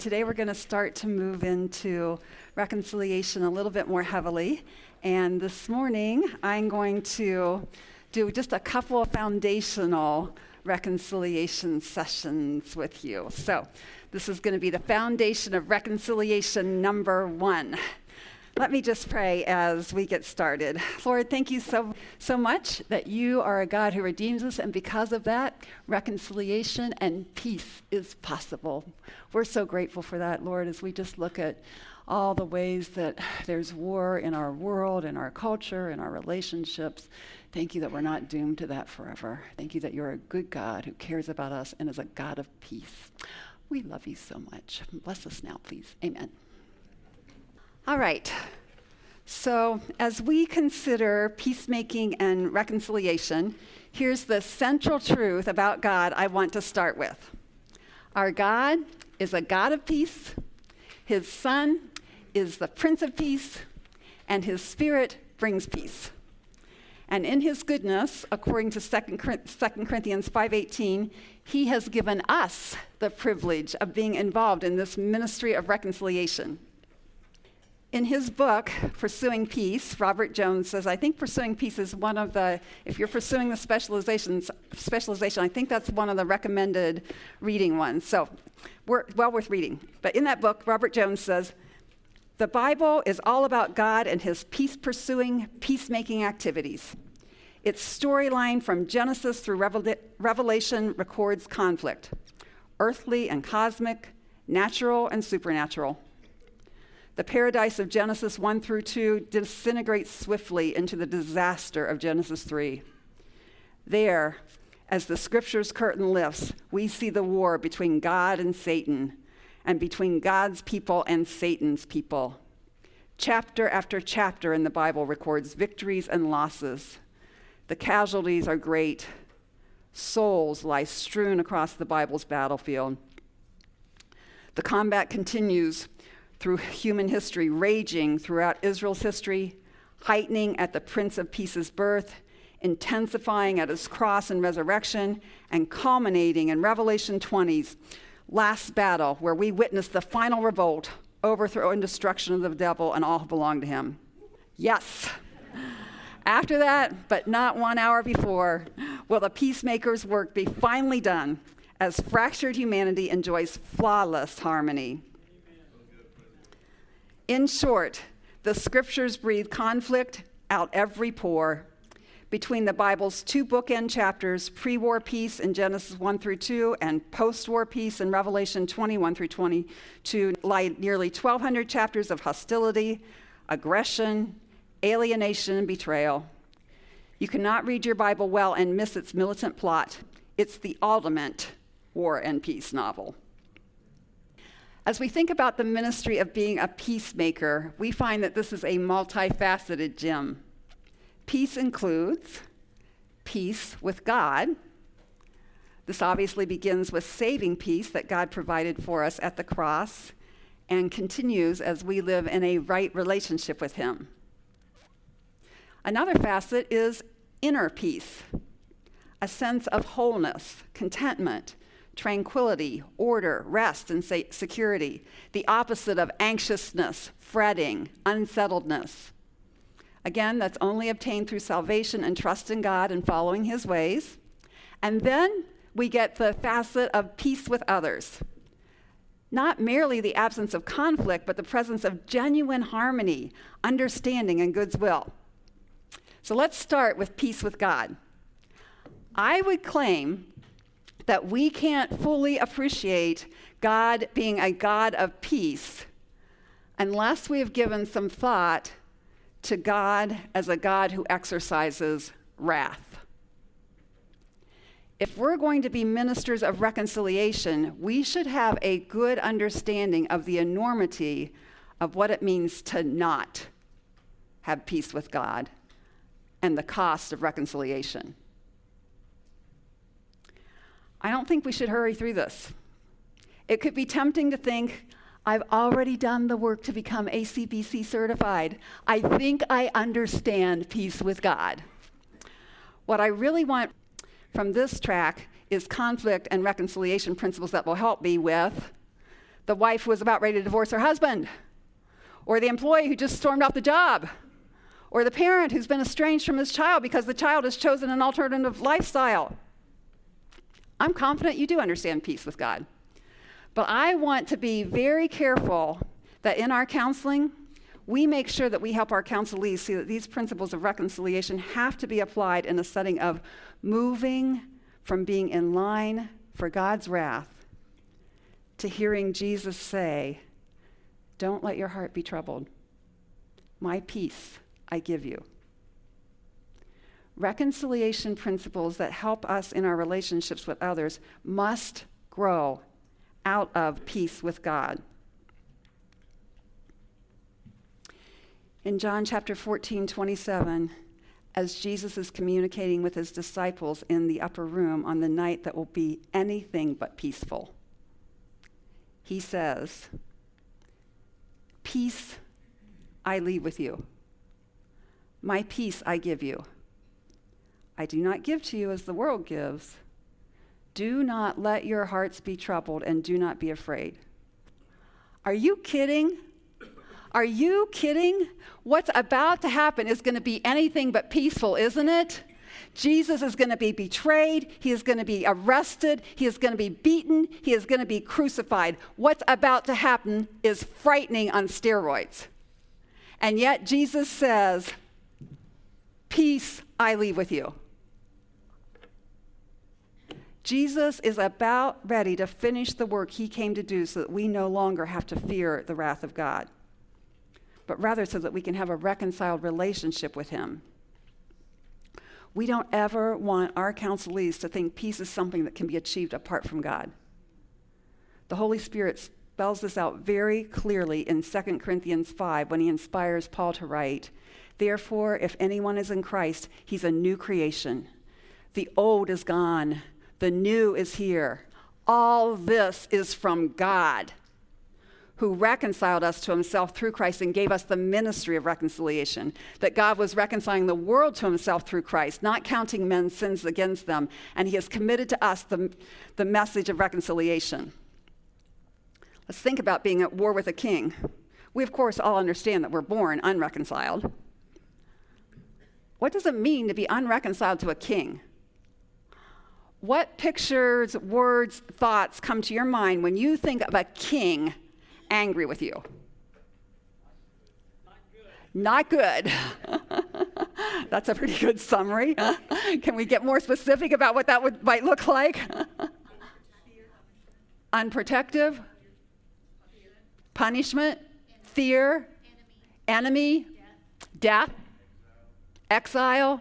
Today we're going to start to move into reconciliation a little bit more heavily. And this morning I'm going to do just a couple of foundational reconciliation sessions with you. So this is going to be the foundation of reconciliation number 1. Let me just pray as we get started. Lord, thank you so much that you are a God who redeems us, and because of that, reconciliation and peace is possible. We're so grateful for that, Lord, as we just look at all the ways that there's war in our world, in our culture, in our relationships. Thank you that we're not doomed to that forever. Thank you that you're a good God who cares about us and is a God of peace. We love you so much. Bless us now, please. Amen. All right, so as we consider peacemaking and reconciliation, here's the central truth about God I want to start with. Our God is a God of peace, his Son is the Prince of Peace, and his Spirit brings peace. And in his goodness, according to 2 Corinthians 5:18, he has given us the privilege of being involved in this ministry of reconciliation. In his book, Pursuing Peace, Robert Jones says, I think pursuing peace is one of the, if you're pursuing the specialization, I think that's one of the recommended reading ones. So, well worth reading. But in that book, Robert Jones says, the Bible is all about God and his peace-pursuing, peacemaking activities. Its storyline from Genesis through Revelation records conflict, earthly and cosmic, natural and supernatural. The paradise of Genesis 1 through 2 disintegrates swiftly into the disaster of Genesis 3. There, as the scripture's curtain lifts, we see the war between God and Satan, and between God's people and Satan's people. Chapter after chapter in the Bible records victories and losses. The casualties are great. Souls lie strewn across the Bible's battlefield. The combat continues through human history, raging throughout Israel's history, heightening at the Prince of Peace's birth, intensifying at his cross and resurrection, and culminating in Revelation 20's last battle, where we witness the final revolt, overthrow and destruction of the devil and all who belong to him. Yes. After that, but not 1 hour before, will the peacemaker's work be finally done as fractured humanity enjoys flawless harmony. In short, the scriptures breathe conflict out every pore. Between the Bible's 2 bookend chapters, pre-war peace in Genesis 1 through 2 and post-war peace in Revelation 21 through 22, lie nearly 1,200 chapters of hostility, aggression, alienation, and betrayal. You cannot read your Bible well and miss its militant plot. It's the ultimate war and peace novel. As we think about the ministry of being a peacemaker, we find that this is a multifaceted gem. Peace includes peace with God. This obviously begins with saving peace that God provided for us at the cross and continues as we live in a right relationship with him. Another facet is inner peace, a sense of wholeness, contentment, tranquility, order, rest, and security, the opposite of anxiousness, fretting, unsettledness. Again, that's only obtained through salvation and trust in God and following his ways. And then we get the facet of peace with others. Not merely the absence of conflict, but the presence of genuine harmony, understanding, and goodwill. So let's start with peace with God. I would claim that we can't fully appreciate God being a God of peace unless we have given some thought to God as a God who exercises wrath. If we're going to be ministers of reconciliation, we should have a good understanding of the enormity of what it means to not have peace with God and the cost of reconciliation. I don't think we should hurry through this. It could be tempting to think, I've already done the work to become ACBC certified. I think I understand peace with God. What I really want from this track is conflict and reconciliation principles that will help me with the wife who was about ready to divorce her husband, or the employee who just stormed off the job, or the parent who's been estranged from his child because the child has chosen an alternative lifestyle. I'm confident you do understand peace with God. But I want to be very careful that in our counseling, we make sure that we help our counselees see that these principles of reconciliation have to be applied in a setting of moving from being in line for God's wrath to hearing Jesus say, "Don't let your heart be troubled. My peace I give you." Reconciliation principles that help us in our relationships with others must grow out of peace with God. In John chapter 14:27, as Jesus is communicating with his disciples in the upper room on the night that will be anything but peaceful, he says, "Peace I leave with you. My peace I give you. I do not give to you as the world gives. Do not let your hearts be troubled and do not be afraid." Are you kidding? Are you kidding? What's about to happen is going to be anything but peaceful, isn't it? Jesus is going to be betrayed. He is going to be arrested. He is going to be beaten. He is going to be crucified. What's about to happen is frightening on steroids. And yet Jesus says, "Peace I leave with you." Jesus is about ready to finish the work he came to do so that we no longer have to fear the wrath of God, but rather so that we can have a reconciled relationship with him. We don't ever want our counselees to think peace is something that can be achieved apart from God. The Holy Spirit spells this out very clearly in 2 Corinthians 5 when he inspires Paul to write, "Therefore, if anyone is in Christ, he's a new creation. The old is gone. The new is here. All this is from God, who reconciled us to himself through Christ and gave us the ministry of reconciliation." That God was reconciling the world to himself through Christ, not counting men's sins against them. And he has committed to us the message of reconciliation. Let's think about being at war with a king. We, of course, all understand that we're born unreconciled. What does it mean to be unreconciled to a king? What pictures, words, thoughts come to your mind when you think of a king angry with you? Not good. That's a pretty good summary. Can we get more specific about what that might look like? Unprotective, punishment, fear, enemy, death, exile.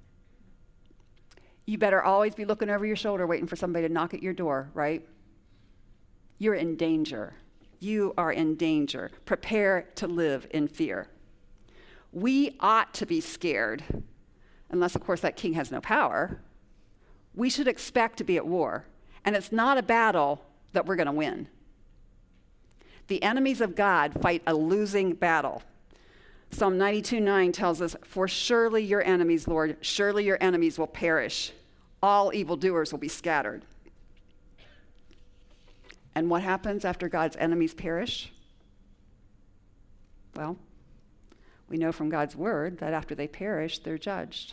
You better always be looking over your shoulder waiting for somebody to knock at your door, right? You're in danger. You are in danger. Prepare to live in fear. We ought to be scared, unless, of course, that king has no power. We should expect to be at war, and it's not a battle that we're going to win. The enemies of God fight a losing battle. Psalm 92:9 tells us, "For surely your enemies, Lord, surely your enemies will perish. All evildoers will be scattered." And what happens after God's enemies perish? Well, we know from God's word that after they perish, they're judged.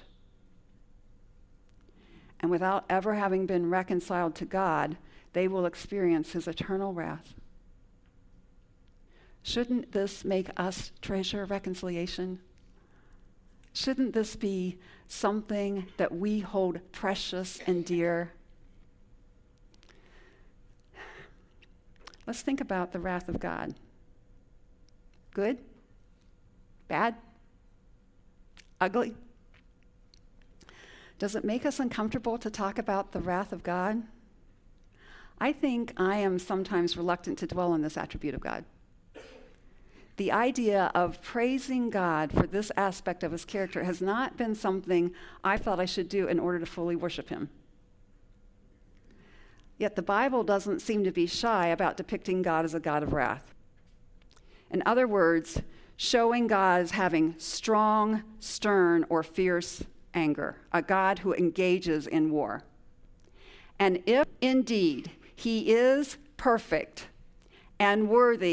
And without ever having been reconciled to God, they will experience his eternal wrath. Shouldn't this make us treasure reconciliation? Shouldn't this be something that we hold precious and dear? Let's think about the wrath of God. Good? Bad? Ugly? Does it make us uncomfortable to talk about the wrath of God? I think I am sometimes reluctant to dwell on this attribute of God. The idea of praising God for this aspect of his character has not been something I felt I should do in order to fully worship him. Yet the Bible doesn't seem to be shy about depicting God as a God of wrath. In other words, showing God as having strong, stern, or fierce anger, a God who engages in war. And if indeed he is perfect and worthy